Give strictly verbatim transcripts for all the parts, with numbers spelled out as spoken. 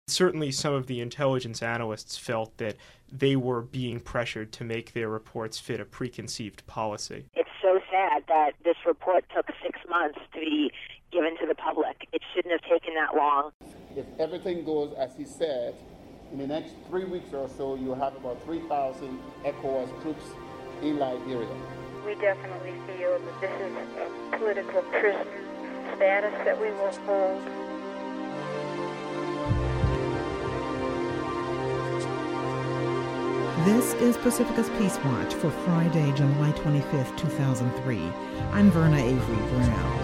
Certainly some of the intelligence analysts felt that they were being pressured to make their reports fit a preconceived policy. It's so sad that this report took six months to be given to the public. It shouldn't have taken that long. If everything goes as he said, in the next three weeks or so, you'll have about three thousand ECOWAS troops in Liberia. We definitely feel that this is a political prisoner status that we will hold. This is Pacifica's Peace Watch for Friday, July twenty-fifth, two thousand three. I'm Verna Avery Brown.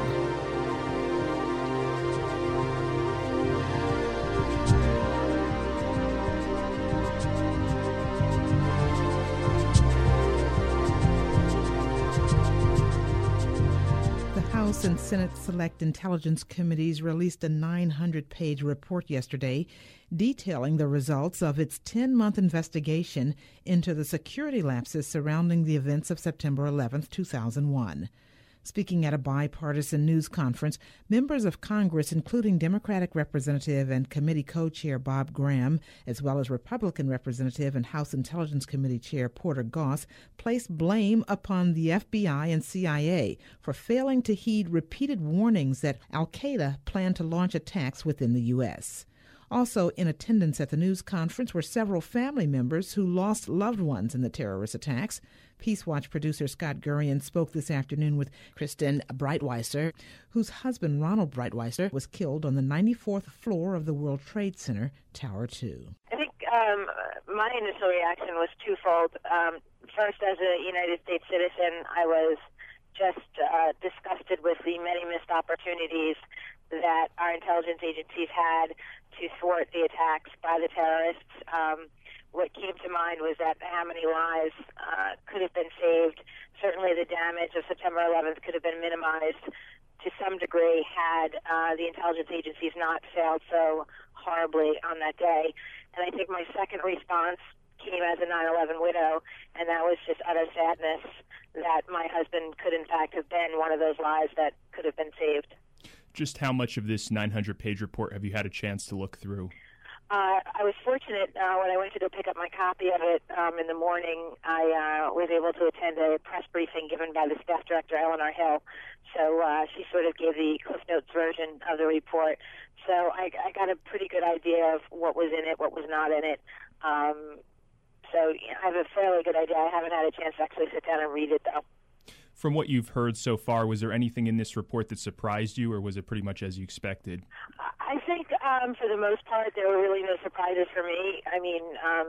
House and Senate Select Intelligence Committees released a nine hundred page report yesterday detailing the results of its ten-month investigation into the security lapses surrounding the events of September eleventh, two thousand one. Speaking at a bipartisan news conference, members of Congress, including Democratic Representative and Committee Co-Chair Bob Graham, as well as Republican Representative and House Intelligence Committee Chair Porter Goss, placed blame upon the F B I and C I A for failing to heed repeated warnings that al-Qaeda planned to launch attacks within the U S. Also in attendance at the news conference were several family members who lost loved ones in the terrorist attacks. Peace Watch producer Scott Gurian spoke this afternoon with Kristen Breitweiser, whose husband Ronald Breitweiser was killed on the ninety-fourth floor of the World Trade Center, Tower two. I think um, my initial reaction was twofold. Um, first, as a United States citizen, I was just uh, disgusted with the many missed opportunities that our intelligence agencies had to thwart the attacks by the terrorists. Um, what came to mind was that how many lives uh, could have been saved. Certainly the damage of September eleventh could have been minimized to some degree had uh, the intelligence agencies not failed so horribly on that day. And I think my second response came as a nine eleven widow, and that was just utter sadness that my husband could in fact have been one of those lives that could have been saved. Just how much of this nine hundred page report have you had a chance to look through? Uh, I was fortunate uh, when I went to go pick up my copy of it um, in the morning. I uh, was able to attend a press briefing given by the staff director, Eleanor Hill. So uh, she sort of gave the Cliff Notes version of the report. So I, I got a pretty good idea of what was in it, what was not in it. Um, so I have a fairly good idea. I haven't had a chance to actually sit down and read it, though. From what you've heard so far, was there anything in this report that surprised you, or was it pretty much as you expected? I think, um, for the most part, there were really no surprises for me. I mean, um,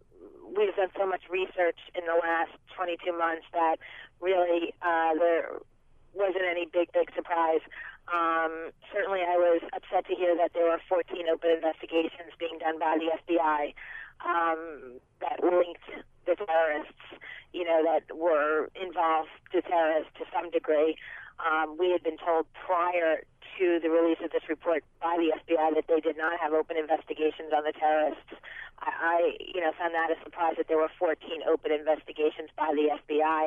we've done so much research in the last twenty-two months that really uh, there wasn't any big, big surprise. Um, certainly, I was upset to hear that there were fourteen open investigations being done by the F B I um, that linked the terrorists, you know, that were involved, the terrorists to some degree. Um, we had been told prior to the release of this report by the F B I that they did not have open investigations on the terrorists. I, I you know, found that a surprise that there were fourteen open investigations by the F B I.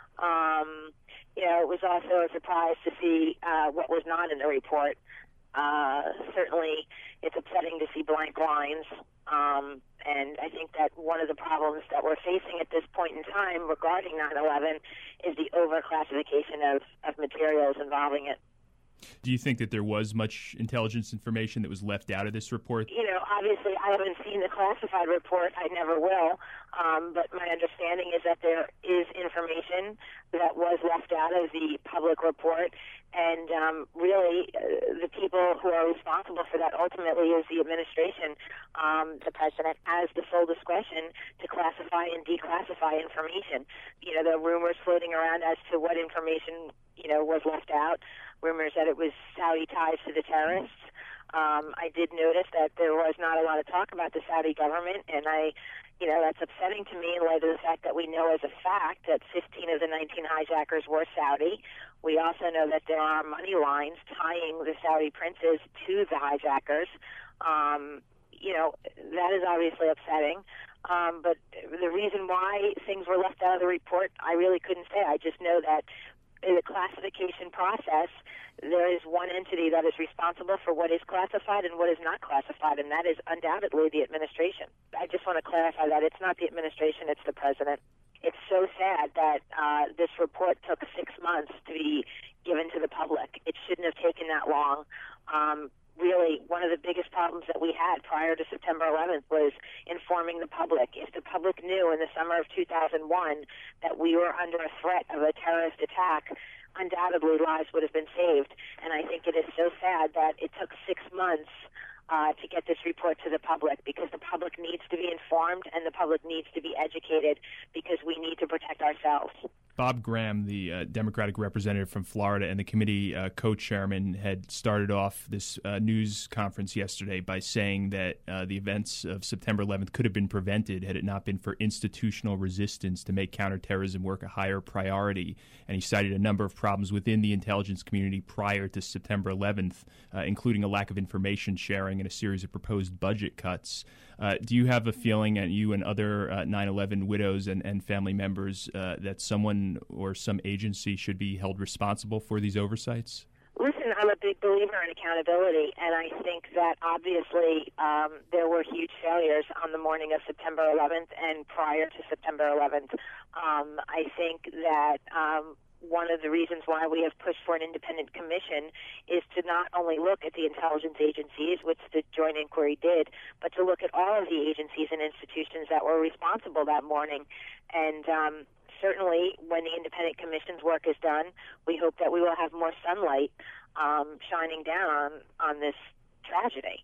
Um, you know, it was also a surprise to see uh, what was not in the report. Uh, certainly, it's upsetting to see blank lines. Um, and I think that one of the problems that we're facing at this point in time regarding nine eleven is the overclassification of, of materials involving it. Do you think that there was much intelligence information that was left out of this report? You know, obviously I haven't seen the classified report. I never will. Um, but my understanding is that there is information that was left out of the public report. And um, really, uh, the people who are responsible for that ultimately is the administration. Um, the president has the full discretion to classify and declassify information. You know, there are rumors floating around as to what information, you know, was left out. Rumors that it was Saudi ties to the terrorists. Um, I did notice that there was not a lot of talk about the Saudi government, and I, you know, that's upsetting to me in light of the fact that we know as a fact that fifteen of the nineteen hijackers were Saudi. We also know that there are money lines tying the Saudi princes to the hijackers. Um, you know, that is obviously upsetting. Um, but the reason why things were left out of the report, I really couldn't say. I just know that in the classification process, there is one entity that is responsible for what is classified and what is not classified, and that is undoubtedly the administration. I just want to clarify that it's not the administration, it's the president. It's so sad that uh, this report took six months to be given to the public. It shouldn't have taken that long. Um, really, one of the biggest problems that we had prior to September eleventh was informing the public. If the public knew in the summer of two thousand one that we were under a threat of a terrorist attack, undoubtedly lives would have been saved. And I think it is so sad that it took six months uh, to get this report to the public, because the public needs to be informed and the public needs to be educated, because we need to protect ourselves. Bob Graham, the uh, Democratic representative from Florida and the committee uh, co-chairman, had started off this uh, news conference yesterday by saying that uh, the events of September eleventh could have been prevented had it not been for institutional resistance to make counterterrorism work a higher priority. And he cited a number of problems within the intelligence community prior to September eleventh, uh, including a lack of information sharing and a series of proposed budget cuts. Uh, do you have a feeling, and you and other uh, nine eleven widows and, and family members, uh, that someone or some agency should be held responsible for these oversights? Listen, I'm a big believer in accountability, and I think that obviously um, there were huge failures on the morning of September eleventh and prior to September eleventh. Um, I think that um, one of the reasons why we have pushed for an independent commission is to not only look at the intelligence agencies, which the joint inquiry did, but to look at all of the agencies and institutions that were responsible that morning. And um, certainly when the independent commission's work is done, we hope that we will have more sunlight um, shining down on, on this tragedy.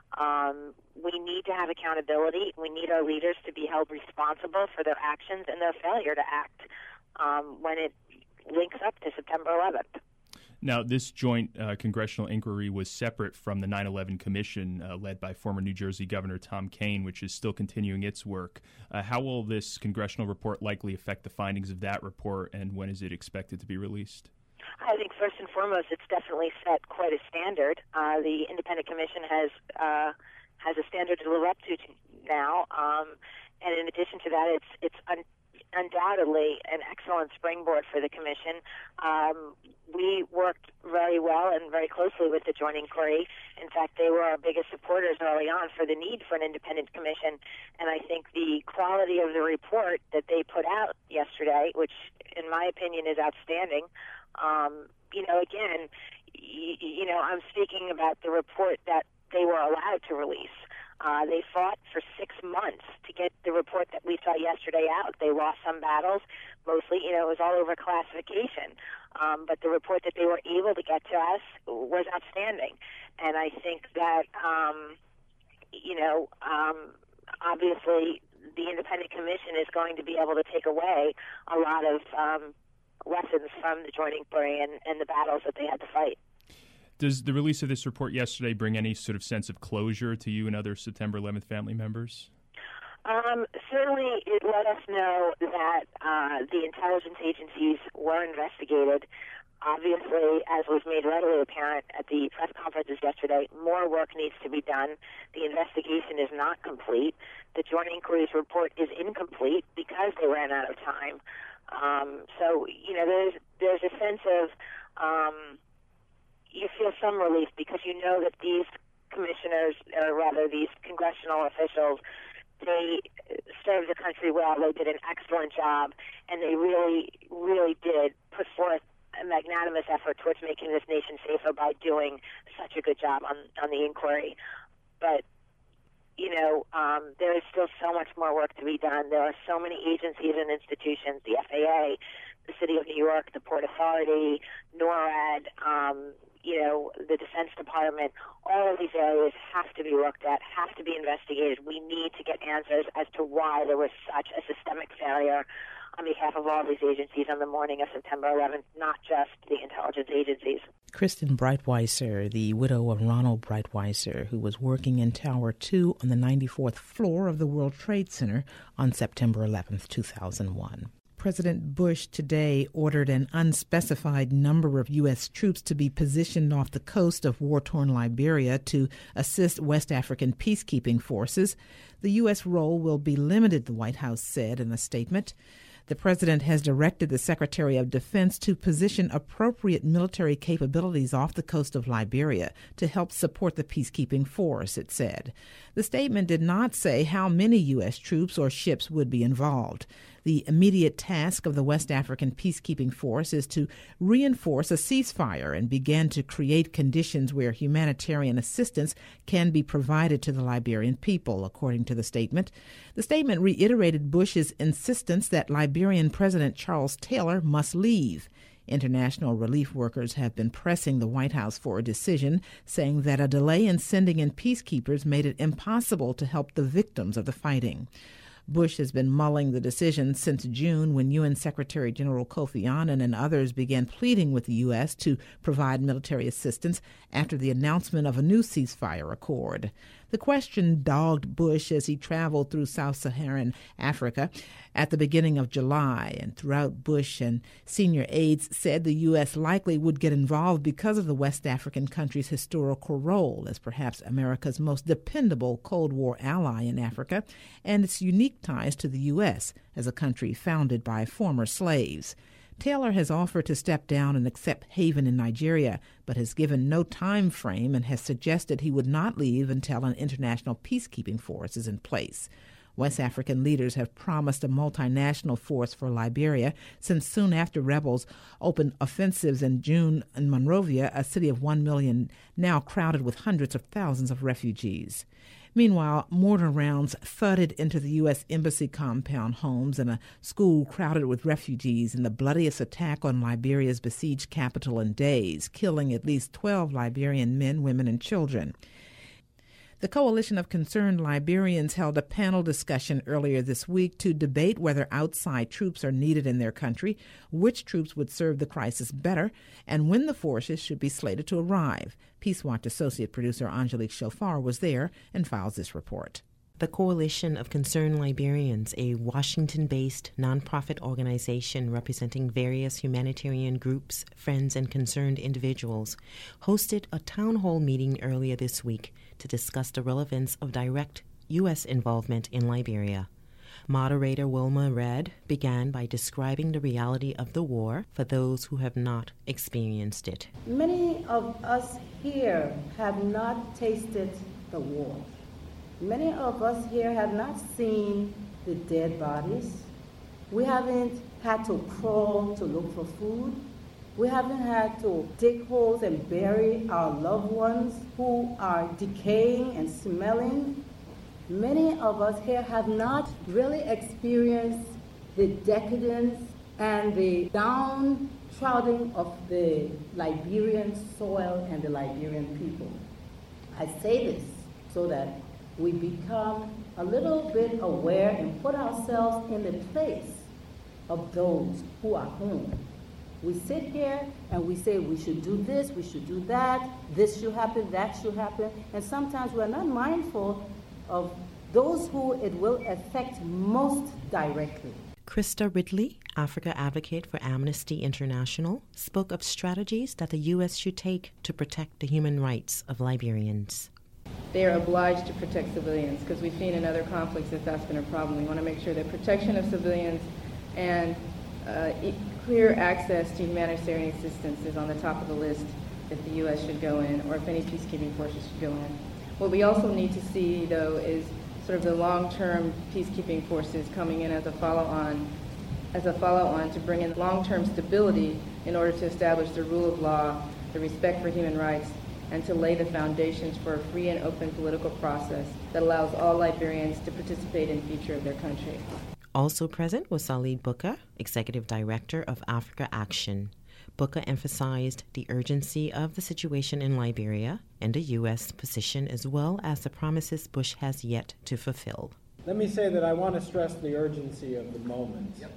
Um, we need to have accountability. We need our leaders to be held responsible for their actions and their failure to act um, when it links up to September eleventh. Now, this joint uh, congressional inquiry was separate from the nine eleven Commission uh, led by former New Jersey Governor Tom Kean, which is still continuing its work. Uh, how will this congressional report likely affect the findings of that report, and when is it expected to be released? I think first and foremost, it's definitely set quite a standard. Uh, the independent commission has uh, has a standard to live up to now, um, and in addition to that, it's it's un- undoubtedly an excellent springboard for the commission. Um, we worked very well and very closely with the joint inquiry. In fact, they were our biggest supporters early on for the need for an independent commission. And I think the quality of the report that they put out yesterday, which in my opinion is outstanding, um, you know, again, y- you know, I'm speaking about the report that they were allowed to release. Uh, they fought for six months to get the report that we saw yesterday out. They lost some battles. Mostly, you know, it was all over classification. Um, but the report that they were able to get to us was outstanding. And I think that, um, you know, um, obviously the independent commission is going to be able to take away a lot of um, lessons from the joint inquiry and, and the battles that they had to fight. Does the release of this report yesterday bring any sort of sense of closure to you and other September eleventh family members? Um, certainly, it let us know that uh, the intelligence agencies were investigated. Obviously, as was made readily apparent at the press conferences yesterday, more work needs to be done. The investigation is not complete. The joint inquiry's report is incomplete because they ran out of time. Um, so, you know, there's there's a sense of um, you feel some relief because you know that these commissioners, or rather these congressional officials, they served the country well. They did an excellent job, and they really, really did put forth a magnanimous effort towards making this nation safer by doing such a good job on, on the inquiry. But, you know, um, there is still so much more work to be done. There are so many agencies and institutions, the F A A, the City of New York, the Port Authority, NORAD, um, you know, the Defense Department. All of these areas have to be looked at, have to be investigated. We need to get answers as to why there was such a systemic failure on behalf of all these agencies on the morning of September eleventh, not just the intelligence agencies. Kristen Breitweiser, the widow of Ronald Breitweiser, who was working in Tower two on the ninety-fourth floor of the World Trade Center on September eleventh, two thousand one. President Bush today ordered an unspecified number of U S troops to be positioned off the coast of war-torn Liberia to assist West African peacekeeping forces. The U S role will be limited, the White House said in a statement. The president has directed the Secretary of Defense to position appropriate military capabilities off the coast of Liberia to help support the peacekeeping force, it said. The statement did not say how many U S troops or ships would be involved. The immediate task of the West African peacekeeping force is to reinforce a ceasefire and begin to create conditions where humanitarian assistance can be provided to the Liberian people, according to the statement. The statement reiterated Bush's insistence that Liberian President Charles Taylor must leave. International relief workers have been pressing the White House for a decision, saying that a delay in sending in peacekeepers made it impossible to help the victims of the fighting. Bush has been mulling the decision since June, when U N Secretary General Kofi Annan and others began pleading with the U S to provide military assistance after the announcement of a new ceasefire accord. The question dogged Bush as he traveled through sub-Saharan Africa at the beginning of July, and throughout, Bush and senior aides said the U S likely would get involved because of the West African country's historical role as perhaps America's most dependable Cold War ally in Africa, and its unique ties to the U S as a country founded by former slaves. Taylor has offered to step down and accept haven in Nigeria, but has given no time frame and has suggested he would not leave until an international peacekeeping force is in place. West African leaders have promised a multinational force for Liberia since soon after rebels opened offensives in June in Monrovia, a city of one million, now crowded with hundreds of thousands of refugees. Meanwhile, mortar rounds thudded into the U S Embassy compound homes and a school crowded with refugees in the bloodiest attack on Liberia's besieged capital in days, killing at least twelve Liberian men, women, and children. The Coalition of Concerned Liberians held a panel discussion earlier this week to debate whether outside troops are needed in their country, which troops would serve the crisis better, and when the forces should be slated to arrive. Peace Watch associate producer Angelique Chauffard was there and files this report. The Coalition of Concerned Liberians, a Washington-based nonprofit organization representing various humanitarian groups, friends, and concerned individuals, hosted a town hall meeting earlier this week to discuss the relevance of direct U S involvement in Liberia. Moderator Wilma Redd began by describing the reality of the war for those who have not experienced it. Many of us here have not tasted the war. Many of us here have not seen the dead bodies. We haven't had to crawl to look for food. We haven't had to dig holes and bury our loved ones who are decaying and smelling. Many of us here have not really experienced the decadence and the downtrodden of the Liberian soil and the Liberian people. I say this so that we become a little bit aware and put ourselves in the place of those who are home. We sit here and we say we should do this, we should do that, this should happen, that should happen, and sometimes we're not mindful of those who it will affect most directly. Krista Ridley, Africa advocate for Amnesty International, spoke of strategies that the U S should take to protect the human rights of Liberians. They are obliged to protect civilians because we've seen in other conflicts that that's been a problem. We want to make sure that protection of civilians and uh, e- clear access to humanitarian assistance is on the top of the list if the U S should go in, or if any peacekeeping forces should go in. What we also need to see, though, is sort of the long-term peacekeeping forces coming in as a follow-on, as a follow-on to bring in long-term stability in order to establish the rule of law, the respect for human rights, and to lay the foundations for a free and open political process that allows all Liberians to participate in the future of their country. Also present was Salid Bukka, Executive Director of Africa Action. Bukka emphasized the urgency of the situation in Liberia and the U S position, as well as the promises Bush has yet to fulfill. Let me say that I want to stress the urgency of the moment. Yep.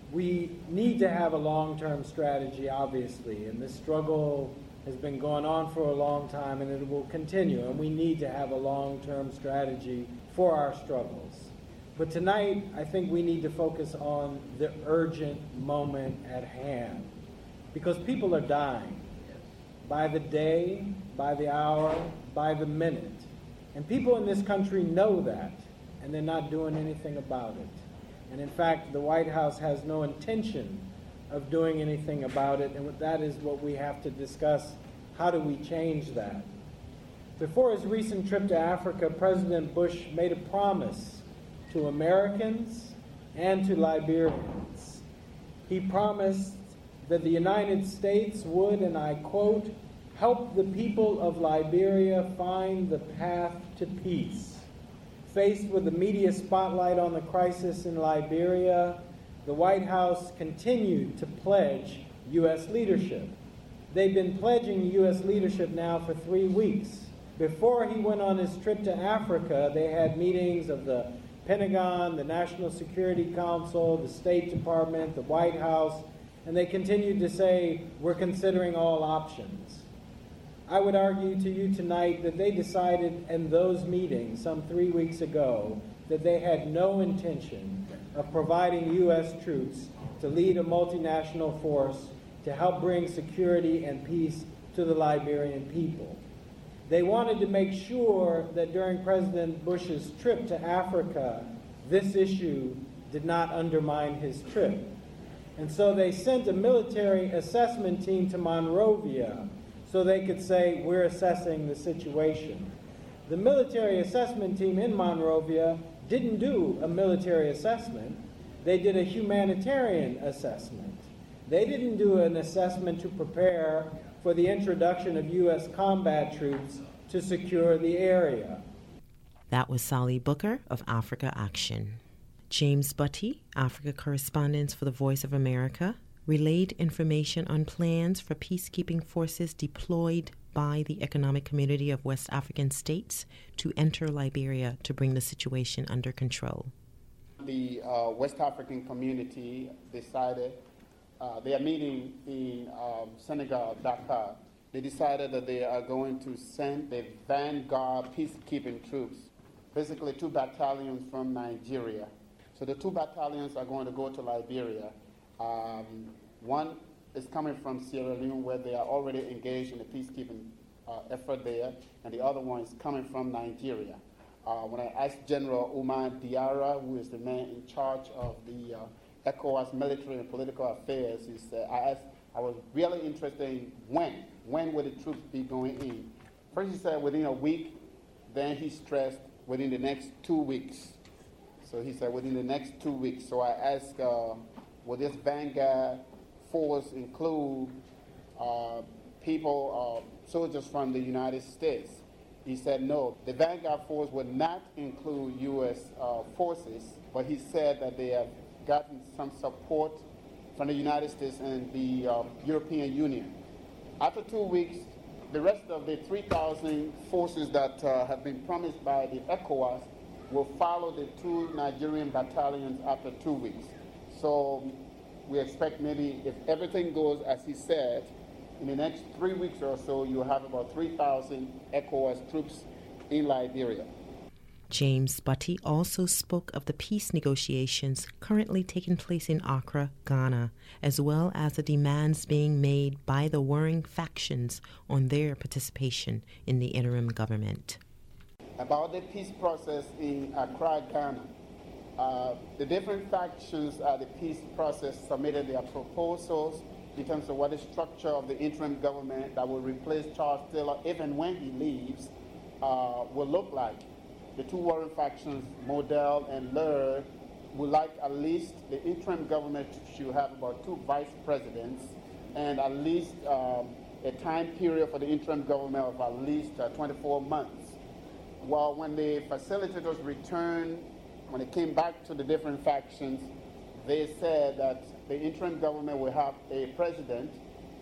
We need to have a long-term strategy, obviously, and this struggle has been going on for a long time and it will continue, and we need to have a long-term strategy for our struggles. But tonight, I think we need to focus on the urgent moment at hand, because people are dying by the day, by the hour, by the minute. And people in this country know that, and they're not doing anything about it. And in fact, the White House has no intention of doing anything about it, and that is what we have to discuss. How do we change that? Before his recent trip to Africa, President Bush made a promise to Americans and to Liberians. He promised that the United States would, and I quote, help the people of Liberia find the path to peace. Faced with the media spotlight on the crisis in Liberia, the White House continued to pledge U S leadership. They've been pledging U S leadership now for three weeks. Before he went on his trip to Africa, they had meetings of the Pentagon, the National Security Council, the State Department, the White House, and they continued to say, we're considering all options. I would argue to you tonight that they decided in those meetings some three weeks ago that they had no intention of providing U S troops to lead a multinational force to help bring security and peace to the Liberian people. They wanted to make sure that during President Bush's trip to Africa, this issue did not undermine his trip. And so they sent a military assessment team to Monrovia so they could say, we're assessing the situation. The military assessment team in Monrovia didn't do a military assessment. They did a humanitarian assessment. They didn't do an assessment to prepare for the introduction of U S combat troops to secure the area. That was Sally Booker of Africa Action. James Butty, Africa correspondent for the Voice of America, relayed information on plans for peacekeeping forces deployed by the Economic Community of West African States to enter Liberia to bring the situation under control. The uh, West African community decided, uh, they are meeting in um, Senegal, Dakar. They decided that they are going to send the Vanguard peacekeeping troops, basically two battalions from Nigeria. So the two battalions are going to go to Liberia. Um, one is coming from Sierra Leone, where they are already engaged in a peacekeeping uh, effort there, and the other one is coming from Nigeria. Uh, when I asked General Umar Diarra, who is the man in charge of the uh, ECOWAS military and political affairs, he said, I asked, I was really interested in when, when would the troops be going in? First he said within a week, then he stressed within the next two weeks. So he said within the next two weeks. So I asked, uh, will this Vanguard force include uh, people, uh, soldiers from the United States? He said no. The Vanguard force would not include U S uh, forces, but he said that they have gotten some support from the United States and the uh, European Union. After two weeks, the rest of the three thousand forces that uh, have been promised by the ECOWAS will follow the two Nigerian battalions after two weeks. So we expect maybe if everything goes as he said, in the next three weeks or so, you'll have about three thousand ECOWAS troops in Liberia. James Butty also spoke of the peace negotiations currently taking place in Accra, Ghana, as well as the demands being made by the warring factions on their participation in the interim government. About the peace process in Accra, Ghana, uh, the different factions at the peace process submitted their proposals in terms of what the structure of the interim government that will replace Charles Taylor, even when he leaves, uh, will look like. The two warring factions, Model and Lur, would like at least the interim government should have about two vice presidents and at least um, a time period for the interim government of at least uh, twenty-four months. Well, when the facilitators returned, when it came back to the different factions, they said that the interim government will have a president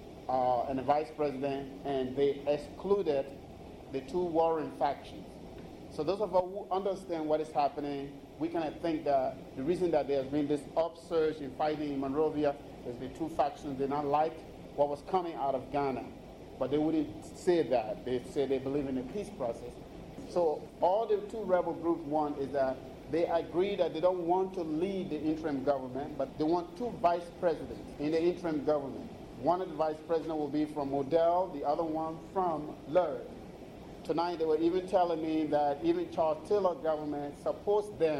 uh, and a vice president, and they excluded the two warring factions. So those of us who understand what is happening, we kind of think that the reason that there has been this upsurge in fighting in Monrovia is the two factions did not like what was coming out of Ghana. But they wouldn't say that. They say they believe in the peace process. So all the two rebel groups want is that they agree that they don't want to lead the interim government, but they want two vice presidents in the interim government. One of the vice presidents will be from Model, the other one from Lur. Tonight they were even telling me that even Charles Taylor government supports them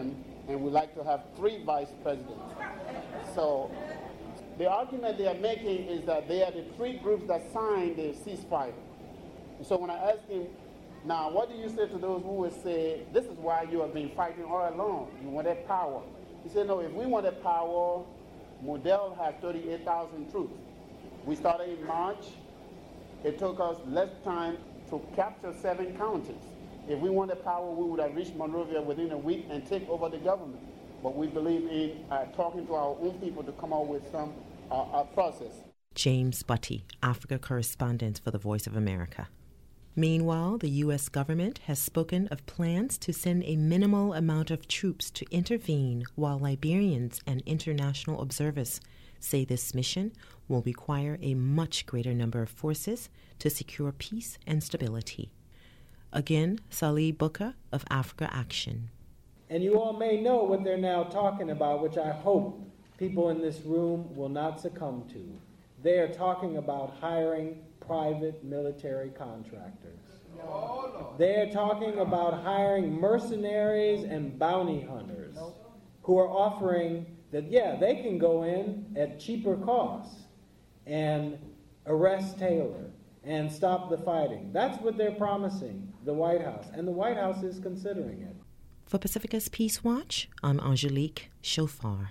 and we like to have three vice presidents. So the argument they are making is that they are the three groups that signed the ceasefire. So when I asked him, now what do you say to those who would say, this is why you have been fighting all along, you wanted power? He said, no, if we wanted power, Model has thirty-eight thousand troops. We started in March. It took us less time to capture seven counties. If we wanted power, we would have reached Monrovia within a week and take over the government. But we believe in uh, talking to our own people to come up with some uh, uh, process. James Butty, Africa correspondent for the Voice of America. Meanwhile, the U S government has spoken of plans to send a minimal amount of troops to intervene while Liberians and international observers say this mission will require a much greater number of forces to secure peace and stability. Again, Salih Booker of Africa Action. And you all may know what they're now talking about, which I hope people in this room will not succumb to. They are talking about hiring private military contractors. They're talking about hiring mercenaries and bounty hunters who are offering that, yeah, they can go in at cheaper costs and arrest Taylor and stop the fighting. That's what they're promising the White House, and the White House is considering it. For Pacifica's Peace Watch, I'm Angelique Chauffard.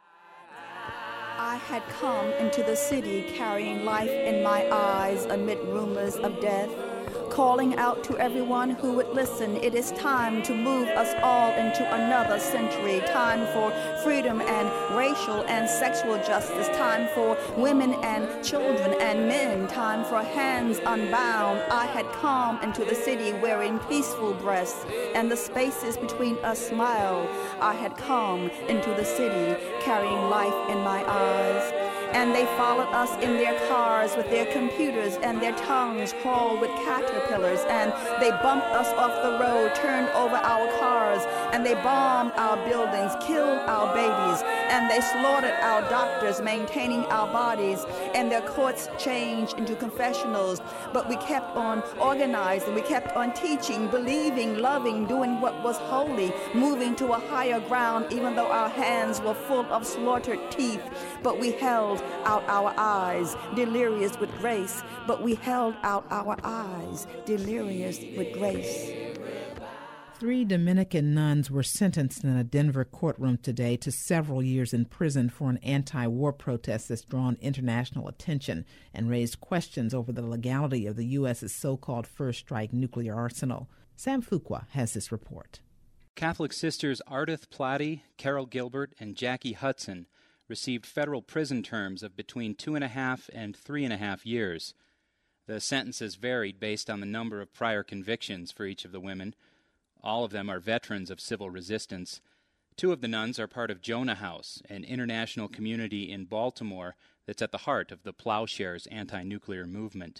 I had come into the city carrying life in my eyes amid rumors of death, calling out to everyone who would listen. It is time to move us all into another century, time for freedom and racial and sexual justice, time for women and children and men, time for hands unbound. I had come into the city wearing peaceful breasts, and the spaces between us smiled. I had come into the city carrying life in my eyes. And they followed us in their cars with their computers, and their tongues crawled with caterpillars, and they bumped us off the road, turned over our cars, and they bombed our buildings, killed our babies, and they slaughtered our doctors, maintaining our bodies, and their courts changed into confessionals. But we kept on organizing, we kept on teaching, believing, loving, doing what was holy, moving to a higher ground, even though our hands were full of slaughtered teeth. But we held out our eyes, delirious with grace, but we held out our eyes, delirious with grace. Three Dominican nuns were sentenced in a Denver courtroom today to several years in prison for an anti-war protest that's drawn international attention and raised questions over the legality of the U S's so-called first strike nuclear arsenal. Sam Fuqua has this report. Catholic sisters Ardith Plati, Carol Gilbert, and Jackie Hudson received federal prison terms of between two and a half and three and a half years. The sentences varied based on the number of prior convictions for each of the women. All of them are veterans of civil resistance. Two of the nuns are part of Jonah House, an international community in Baltimore that's at the heart of the Plowshares anti-nuclear movement.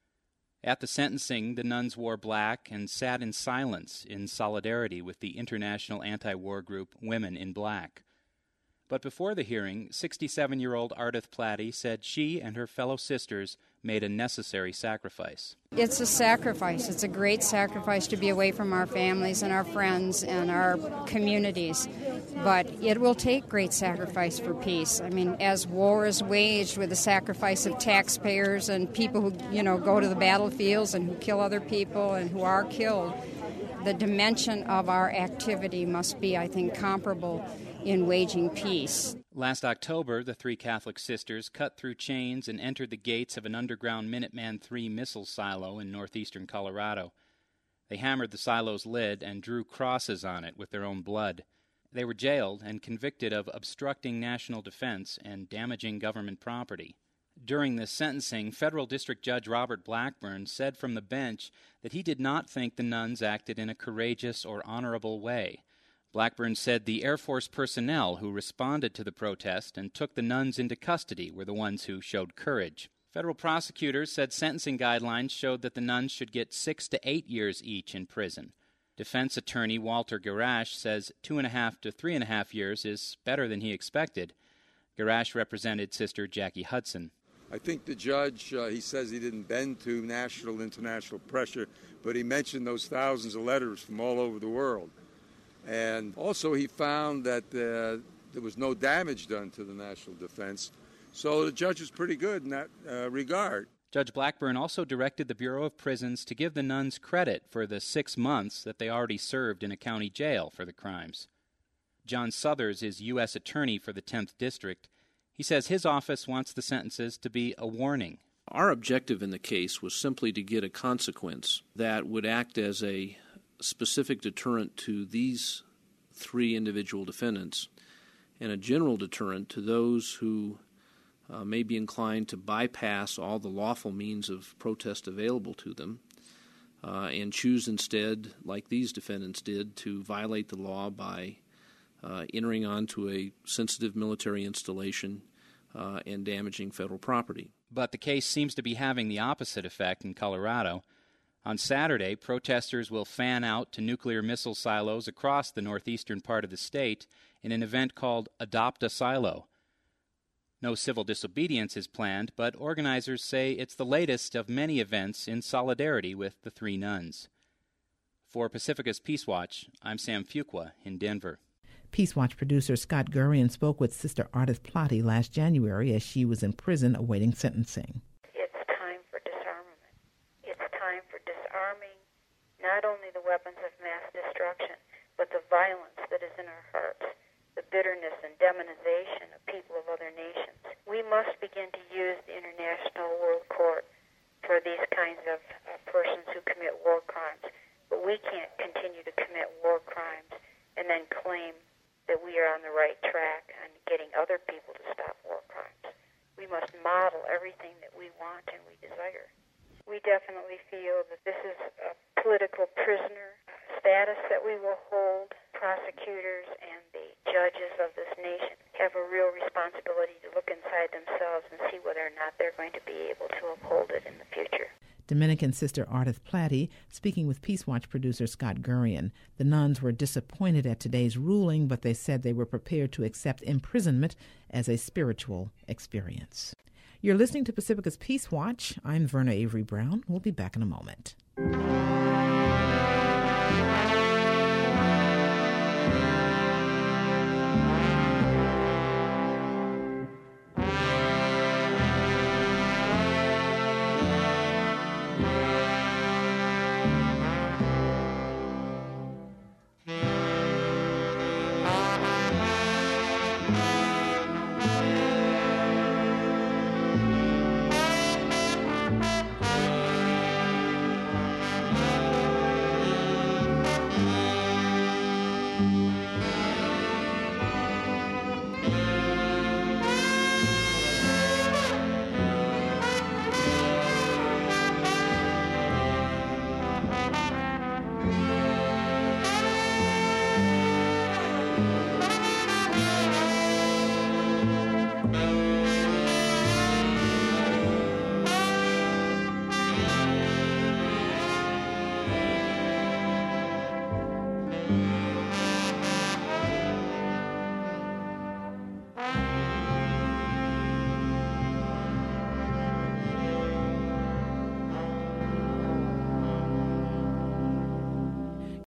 At the sentencing, the nuns wore black and sat in silence in solidarity with the international anti-war group Women in Black. But before the hearing, sixty-seven-year-old Ardith Plati said she and her fellow sisters made a necessary sacrifice. It's a sacrifice. It's a great sacrifice to be away from our families and our friends and our communities. But it will take great sacrifice for peace. I mean, as war is waged with the sacrifice of taxpayers and people who, you know, go to the battlefields and who kill other people and who are killed, the dimension of our activity must be, I think, comparable in waging peace. Last October, the three Catholic sisters cut through chains and entered the gates of an underground Minuteman three missile silo in northeastern Colorado. They hammered the silo's lid and drew crosses on it with their own blood. They were jailed and convicted of obstructing national defense and damaging government property. During this sentencing, Federal District Judge Robert Blackburn said from the bench that he did not think the nuns acted in a courageous or honorable way. Blackburn said the Air Force personnel who responded to the protest and took the nuns into custody were the ones who showed courage. Federal prosecutors said sentencing guidelines showed that the nuns should get six to eight years each in prison. Defense attorney Walter Garash says two and a half to three and a half years is better than he expected. Garash represented Sister Jackie Hudson. I think the judge, uh, he says he didn't bend to national, international pressure, but he mentioned those thousands of letters from all over the world. And also he found that uh, there was no damage done to the national defense. So the judge was pretty good in that uh, regard. Judge Blackburn also directed the Bureau of Prisons to give the nuns credit for the six months that they already served in a county jail for the crimes. John Suthers is U S Attorney for the tenth District. He says his office wants the sentences to be a warning. Our objective in the case was simply to get a consequence that would act as a specific deterrent to these three individual defendants and a general deterrent to those who uh, may be inclined to bypass all the lawful means of protest available to them uh, and choose instead, like these defendants did, to violate the law by uh, entering onto a sensitive military installation uh, and damaging federal property. But the case seems to be having the opposite effect in Colorado. On Saturday, protesters will fan out to nuclear missile silos across the northeastern part of the state in an event called Adopt a Silo. No civil disobedience is planned, but organizers say it's the latest of many events in solidarity with the three nuns. For Pacifica's Peace Watch, I'm Sam Fuqua in Denver. Peace Watch producer Scott Gurian spoke with Sister Ardith Plotty last January as she was in prison awaiting sentencing. Not only the weapons of mass destruction, but the violence that is in our hearts, the bitterness and demonization of people of other nations. We must begin to use the International World Court for these kinds of uh, persons who commit war crimes. But we can't continue to commit war crimes and then claim that we are on the right track on getting other people to stop war crimes. We must model everything that we want and we desire. We definitely feel that this is a political prisoner status that we will hold. Prosecutors and the judges of this nation have a real responsibility to look inside themselves and see whether or not they're going to be able to uphold it in the future. Dominican Sister Ardith Plotty speaking with Peace Watch producer Scott Gurian. The nuns were disappointed at today's ruling, but they said they were prepared to accept imprisonment as a spiritual experience. You're listening to Pacifica's Peace Watch. I'm Verna Avery Brown. We'll be back in a moment. Thank you.